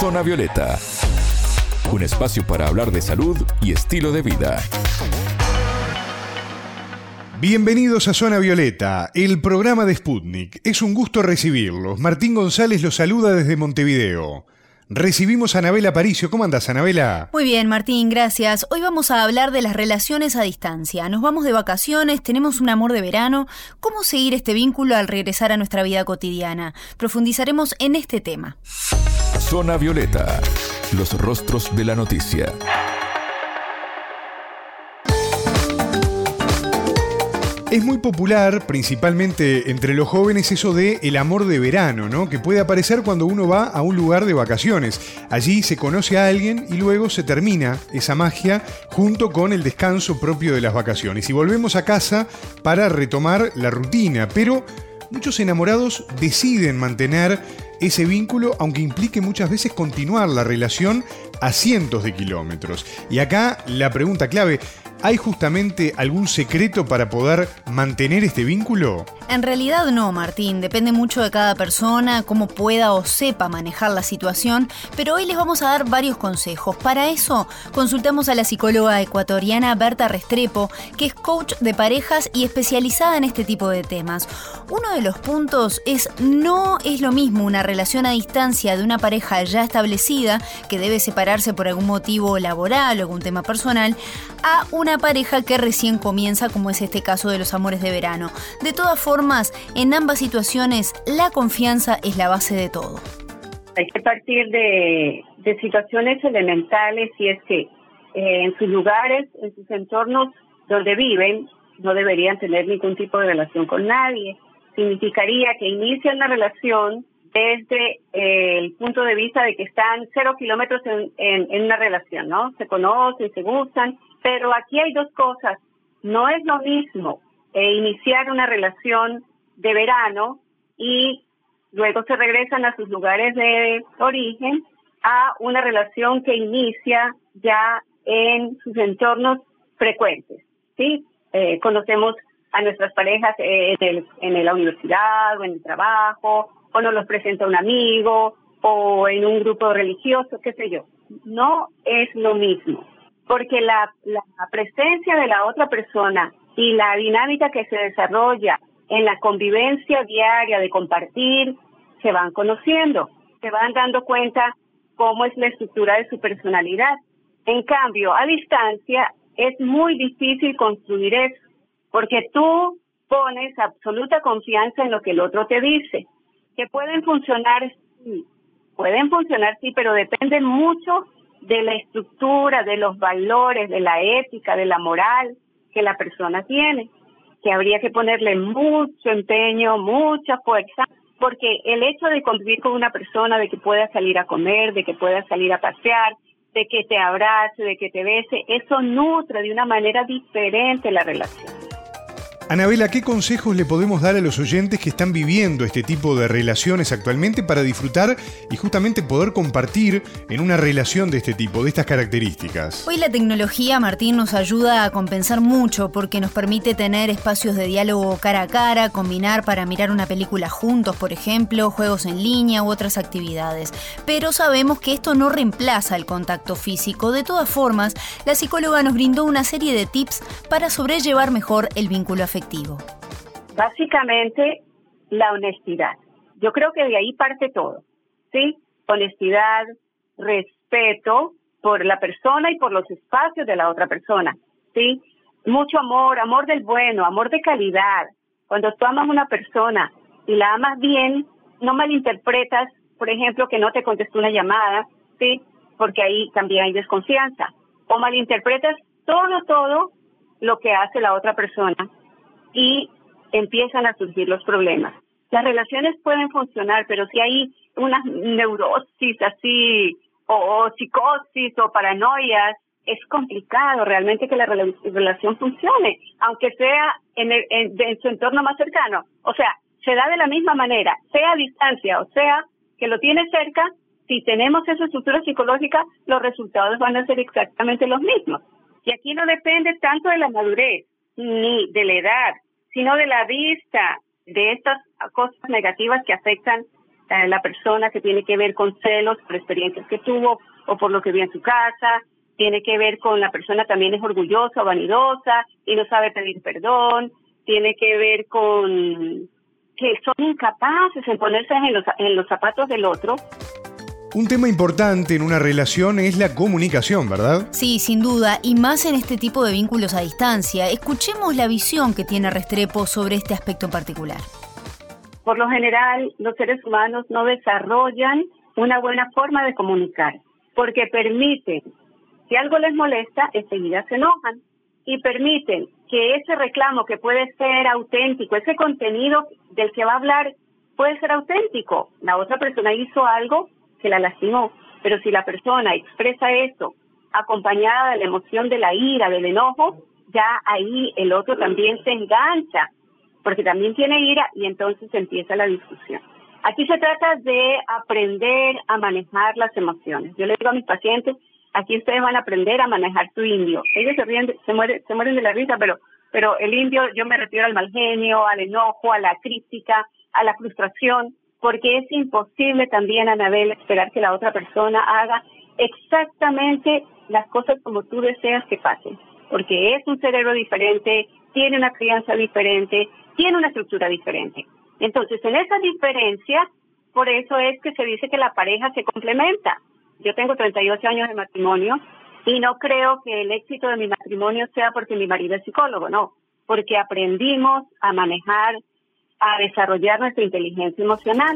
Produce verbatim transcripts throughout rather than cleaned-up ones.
Zona Violeta, un espacio para hablar de salud y estilo de vida. Bienvenidos a Zona Violeta, el programa de Sputnik. Es un gusto recibirlos. Martín González los saluda desde Montevideo. Recibimos a Anabela Aparicio. ¿Cómo andás, Anabela? Muy bien, Martín, gracias. Hoy vamos a hablar de las relaciones a distancia. Nos vamos de vacaciones, tenemos un amor de verano. ¿Cómo seguir este vínculo al regresar a nuestra vida cotidiana? Profundizaremos en este tema. Zona Violeta, los rostros de la noticia. Es muy popular, principalmente entre los jóvenes, eso de el amor de verano, ¿no? Que puede aparecer cuando uno va a un lugar de vacaciones. Allí se conoce a alguien y luego se termina esa magia junto con el descanso propio de las vacaciones. Y volvemos a casa para retomar la rutina. Pero muchos enamorados deciden mantener ese vínculo, aunque implique muchas veces continuar la relación a cientos de kilómetros. Y acá la pregunta clave: ¿hay justamente algún secreto para poder mantener este vínculo? En realidad no, Martín. Depende mucho de cada persona, cómo pueda o sepa manejar la situación, pero hoy les vamos a dar varios consejos. Para eso, consultamos a la psicóloga ecuatoriana Berta Restrepo, que es coach de parejas y especializada en este tipo de temas. Uno de los puntos es: no es lo mismo una relación a distancia de una pareja ya establecida, que debe separarse por algún motivo laboral o algún tema personal, a una pareja que recién comienza, como es este caso de los amores de verano. De todas formas, en ambas situaciones, la confianza es la base de todo. Hay que partir de, de situaciones elementales, y es que eh, en sus lugares, en sus entornos donde viven, no deberían tener ningún tipo de relación con nadie. Significaría que inician la relación desde eh, el punto de vista de que están cero kilómetros en, en, en una relación, ¿no? Se conocen, se gustan, pero aquí hay dos cosas. No es lo mismo eh, iniciar una relación de verano y luego se regresan a sus lugares de origen, a una relación que inicia ya en sus entornos frecuentes, ¿sí? Eh, conocemos a nuestras parejas eh, en, el, en la universidad o en el trabajo, o nos los presenta un amigo, o en un grupo religioso, qué sé yo. No es lo mismo, porque la, la presencia de la otra persona y la dinámica que se desarrolla en la convivencia diaria de compartir, se van conociendo, se van dando cuenta cómo es la estructura de su personalidad. En cambio, a distancia es muy difícil construir eso, porque tú pones absoluta confianza en lo que el otro te dice. Que pueden funcionar, sí, pueden funcionar, sí, pero depende mucho de la estructura, de los valores, de la ética, de la moral que la persona tiene, que habría que ponerle mucho empeño, mucha fuerza, porque el hecho de convivir con una persona, de que pueda salir a comer, de que pueda salir a pasear, de que te abrace, de que te bese, eso nutre de una manera diferente la relación. Anabela, ¿qué consejos le podemos dar a los oyentes que están viviendo este tipo de relaciones actualmente para disfrutar y justamente poder compartir en una relación de este tipo, de estas características? Hoy la tecnología, Martín, nos ayuda a compensar mucho porque nos permite tener espacios de diálogo cara a cara, combinar para mirar una película juntos, por ejemplo, juegos en línea u otras actividades. Pero sabemos que esto no reemplaza el contacto físico. De todas formas, la psicóloga nos brindó una serie de tips para sobrellevar mejor el vínculo afectivo. Básicamente, la honestidad. Yo creo que de ahí parte todo, ¿sí? Honestidad, respeto por la persona y por los espacios de la otra persona, ¿sí? Mucho amor, amor del bueno, amor de calidad. Cuando tú amas a una persona y la amas bien, no malinterpretas, por ejemplo, que no te contestó una llamada, ¿sí? Porque ahí también hay desconfianza. O malinterpretas todo, todo lo que hace la otra persona, y empiezan a surgir los problemas. Las relaciones pueden funcionar, pero si hay una neurosis así, o, o psicosis, o paranoias, es complicado realmente que la re- relación funcione, aunque sea en, el, en, en su entorno más cercano. O sea, se da de la misma manera, sea a distancia, o sea, que lo tiene cerca. Si tenemos esa estructura psicológica, los resultados van a ser exactamente los mismos. Y aquí no depende tanto de la madurez, ni de la edad, sino de la vista de estas cosas negativas que afectan eh, la persona, que tiene que ver con celos por experiencias que tuvo o por lo que vio en su casa. Tiene que ver con la persona también es orgullosa o vanidosa y no sabe pedir perdón. Tiene que ver con que son incapaces en ponerse en los, en los zapatos del otro. Un tema importante en una relación es la comunicación, ¿verdad? Sí, sin duda, y más en este tipo de vínculos a distancia. Escuchemos la visión que tiene Restrepo sobre este aspecto en particular. Por lo general, los seres humanos no desarrollan una buena forma de comunicar, porque permiten, si algo les molesta, enseguida se enojan, y permiten que ese reclamo, que puede ser auténtico, ese contenido del que va a hablar puede ser auténtico. La otra persona hizo algo que la lastimó, pero si la persona expresa eso acompañada de la emoción de la ira, del enojo, ya ahí el otro también se engancha, porque también tiene ira, y entonces empieza la discusión. Aquí se trata de aprender a manejar las emociones. Yo le digo a mis pacientes, aquí ustedes van a aprender a manejar su indio. Ellos se ríen, se mueren, se mueren de la risa, pero, pero el indio, yo me refiero al mal genio, al enojo, a la crítica, a la frustración, porque es imposible también, Anabel, esperar que la otra persona haga exactamente las cosas como tú deseas que pasen, porque es un cerebro diferente, tiene una crianza diferente, tiene una estructura diferente. Entonces, en esa diferencia, por eso es que se dice que la pareja se complementa. Yo tengo treinta y ocho años de matrimonio y no creo que el éxito de mi matrimonio sea porque mi marido es psicólogo, no, porque aprendimos a manejar, a desarrollar nuestra inteligencia emocional.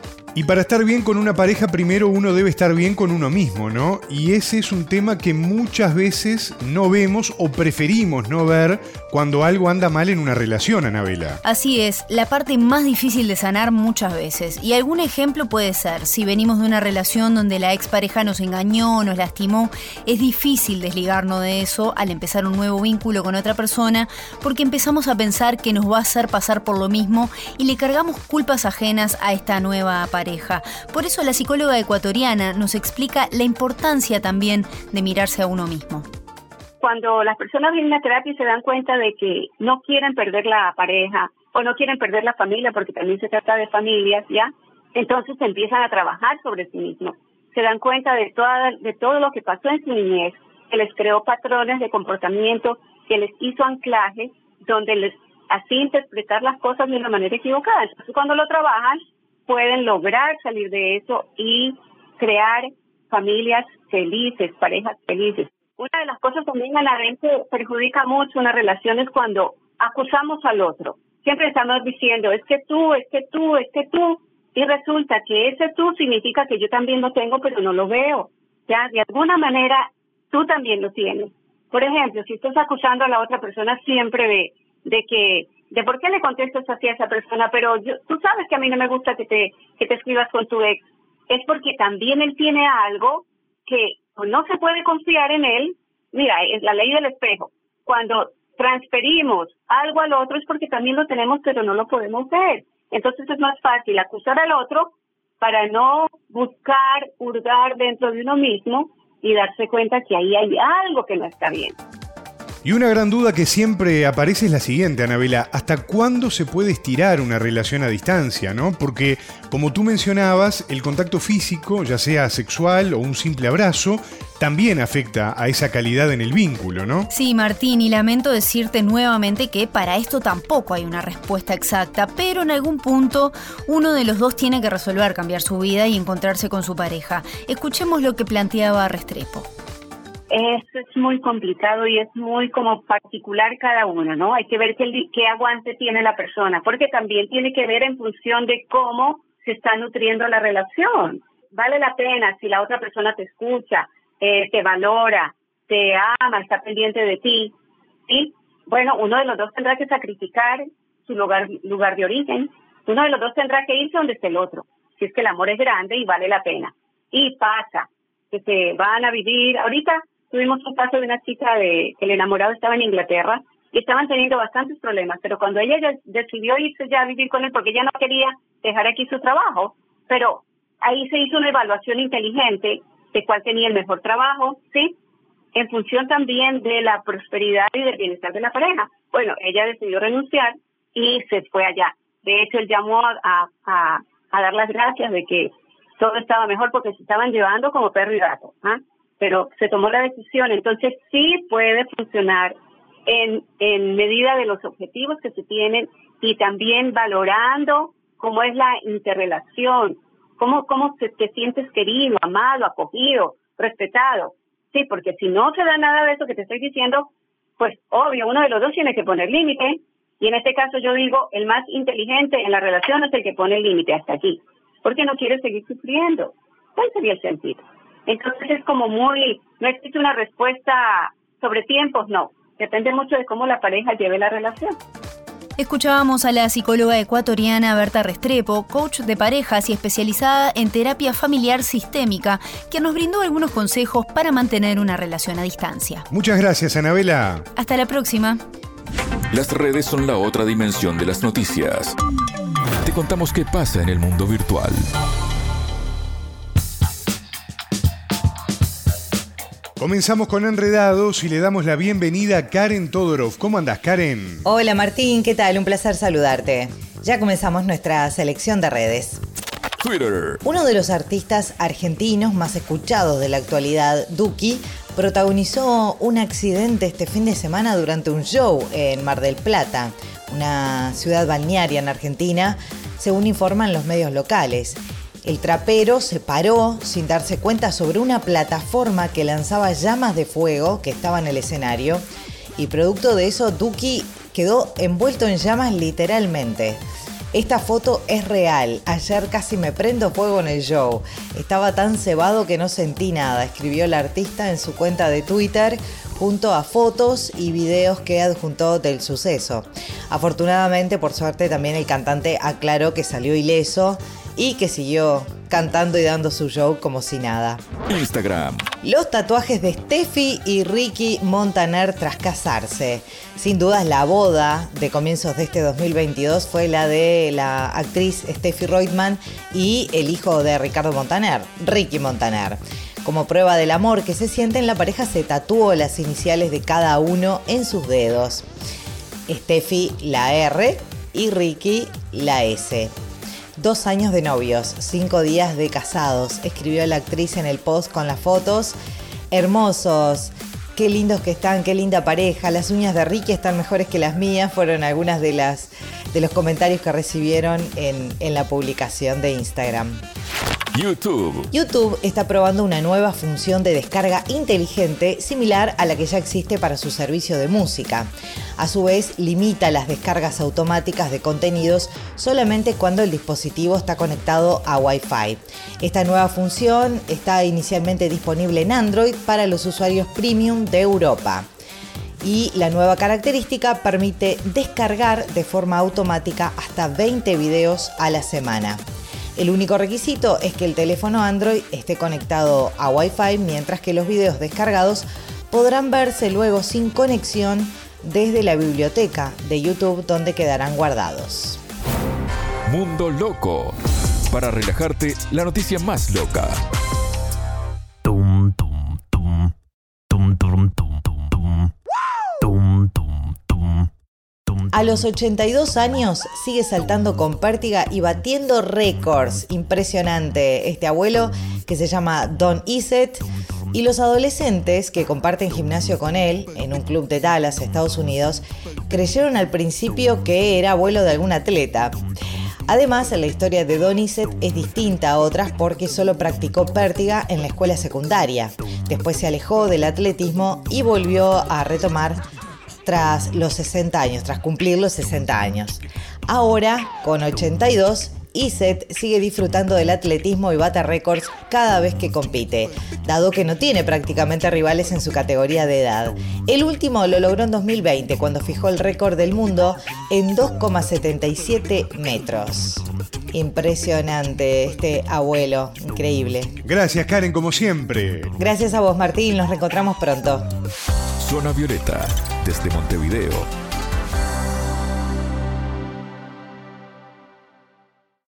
Y para estar bien con una pareja, primero uno debe estar bien con uno mismo, ¿no? Y ese es un tema que muchas veces no vemos o preferimos no ver cuando algo anda mal en una relación, Anabela. Así es, la parte más difícil de sanar muchas veces. Y algún ejemplo puede ser, si venimos de una relación donde la expareja nos engañó, nos lastimó, es difícil desligarnos de eso al empezar un nuevo vínculo con otra persona, porque empezamos a pensar que nos va a hacer pasar por lo mismo y le cargamos culpas ajenas a esta nueva pareja. Pareja. Por eso la psicóloga ecuatoriana nos explica la importancia también de mirarse a uno mismo. Cuando las personas vienen a terapia y se dan cuenta de que no quieren perder la pareja o no quieren perder la familia, porque también se trata de familias, ¿ya? Entonces empiezan a trabajar sobre sí mismos. Se dan cuenta de, toda, de todo lo que pasó en su niñez, que les creó patrones de comportamiento, que les hizo anclajes, donde les hacía interpretar las cosas de una manera equivocada. Entonces, cuando lo trabajan, pueden lograr salir de eso y crear familias felices, parejas felices. Una de las cosas también a la gente perjudica mucho una relación es cuando acusamos al otro. Siempre estamos diciendo, es que tú, es que tú, es que tú, y resulta que ese tú significa que yo también lo tengo, pero no lo veo. Ya, de alguna manera, tú también lo tienes. Por ejemplo, si estás acusando a la otra persona siempre de, de que de por qué le contestas así a esa persona, pero yo, tú sabes que a mí no me gusta que te que te escribas con tu ex, es porque también él tiene algo que no se puede confiar en él. Mira, es la ley del espejo. Cuando transferimos algo al otro es porque también lo tenemos, pero no lo podemos ver. Entonces es más fácil acusar al otro para no buscar, hurgar dentro de uno mismo y darse cuenta que ahí hay algo que no está bien. Y una gran duda que siempre aparece es la siguiente, Anabela, ¿hasta cuándo se puede estirar una relación a distancia, no? Porque, como tú mencionabas, el contacto físico, ya sea sexual o un simple abrazo, también afecta a esa calidad en el vínculo, ¿no? Sí, Martín, y lamento decirte nuevamente que para esto tampoco hay una respuesta exacta, pero en algún punto uno de los dos tiene que resolver cambiar su vida y encontrarse con su pareja. Escuchemos lo que planteaba Restrepo. Eso es muy complicado y es muy como particular cada uno, ¿no? Hay que ver qué, qué aguante tiene la persona, porque también tiene que ver en función de cómo se está nutriendo la relación. Vale la pena si la otra persona te escucha, eh, te valora, te ama, está pendiente de ti, ¿sí? Bueno, uno de los dos tendrá que sacrificar su lugar, lugar de origen. Uno de los dos tendrá que irse donde esté el otro, si es que el amor es grande y vale la pena. Y pasa que se van a vivir, ahorita tuvimos un caso de una chica de que el enamorado estaba en Inglaterra y estaban teniendo bastantes problemas, pero cuando ella ya decidió irse ya a vivir con él porque ella no quería dejar aquí su trabajo, pero ahí se hizo una evaluación inteligente de cuál tenía el mejor trabajo, ¿sí? En función también de la prosperidad y del bienestar de la pareja. Bueno, ella decidió renunciar y se fue allá. De hecho, él llamó a, a, a dar las gracias de que todo estaba mejor porque se estaban llevando como perro y gato, ¿ah? Pero se tomó la decisión, entonces sí puede funcionar en, en medida de los objetivos que se tienen y también valorando cómo es la interrelación, cómo, cómo te, te sientes querido, amado, acogido, respetado. Sí, porque si no se da nada de eso que te estoy diciendo, pues obvio, uno de los dos tiene que poner límite, y en este caso yo digo, el más inteligente en la relación es el que pone el límite hasta aquí, porque no quiere seguir sufriendo. ¿Cuál sería el sentido? Entonces es como muy, no existe una respuesta sobre tiempos, no. Depende mucho de cómo la pareja lleve la relación. Escuchábamos a la psicóloga ecuatoriana Berta Restrepo, coach de parejas y especializada en terapia familiar sistémica, que nos brindó algunos consejos para mantener una relación a distancia. Muchas gracias, Anabela. Hasta la próxima. Las redes son la otra dimensión de las noticias. Te contamos qué pasa en el mundo virtual. Comenzamos con Enredados y le damos la bienvenida a Karen Todorov. ¿Cómo andás, Karen? Hola, Martín, ¿qué tal? Un placer saludarte. Ya comenzamos nuestra selección de redes. Twitter. Uno de los artistas argentinos más escuchados de la actualidad, Duki, protagonizó un accidente este fin de semana durante un show en Mar del Plata, una ciudad balnearia en Argentina, según informan los medios locales. El trapero se paró sin darse cuenta sobre una plataforma que lanzaba llamas de fuego que estaba en el escenario, y producto de eso Duki quedó envuelto en llamas literalmente. Esta foto es real. Ayer casi me prendo fuego en el show. Estaba tan cebado que no sentí nada, escribió el artista en su cuenta de Twitter, junto a fotos y videos que adjuntó del suceso. Afortunadamente, por suerte, también el cantante aclaró que salió ileso y que siguió cantando y dando su show como si nada. Instagram. Los tatuajes de Steffi y Ricky Montaner tras casarse. Sin dudas, la boda de comienzos de este dos mil veintidós fue la de la actriz Steffi Reutemann y el hijo de Ricardo Montaner, Ricky Montaner. Como prueba del amor que se sienten, la pareja se tatuó las iniciales de cada uno en sus dedos. Steffi la R y Ricky la S. Dos años de novios, cinco días de casados, escribió la actriz en el post con las fotos. Hermosos, qué lindos que están, qué linda pareja. Las uñas de Ricky están mejores que las mías, fueron algunas de las de los comentarios que recibieron en, en la publicación de Instagram. YouTube. YouTube está probando una nueva función de descarga inteligente similar a la que ya existe para su servicio de música. A su vez, limita las descargas automáticas de contenidos solamente cuando el dispositivo está conectado a Wi-Fi. Esta nueva función está inicialmente disponible en Android para los usuarios premium de Europa. Y la nueva característica permite descargar de forma automática hasta veinte videos a la semana. El único requisito es que el teléfono Android esté conectado a Wi-Fi, mientras que los videos descargados podrán verse luego sin conexión desde la biblioteca de YouTube, donde quedarán guardados. Mundo Loco. Para relajarte, la noticia más loca. Tum, tum, tum. Tum, tum, tum, tum, tum. Tum, tum, tum. A los ochenta y dos años sigue saltando con pértiga y batiendo récords. Impresionante este abuelo, que se llama Don Iset, y los adolescentes que comparten gimnasio con él en un club de Dallas, Estados Unidos, creyeron al principio que era abuelo de algún atleta. Además, la historia de Don Iset es distinta a otras porque solo practicó pértiga en la escuela secundaria. Después se alejó del atletismo y volvió a retomar tras los sesenta años, tras cumplir los sesenta años. Ahora, con ochenta y dos, Iset sigue disfrutando del atletismo y bate récords cada vez que compite, dado que no tiene prácticamente rivales en su categoría de edad. El último lo logró en dos mil veinte, cuando fijó el récord del mundo en dos coma setenta y siete metros. Impresionante este abuelo, increíble. Gracias, Karen, como siempre. Gracias a vos, Martín, nos reencontramos pronto. Zona Violeta, desde Montevideo,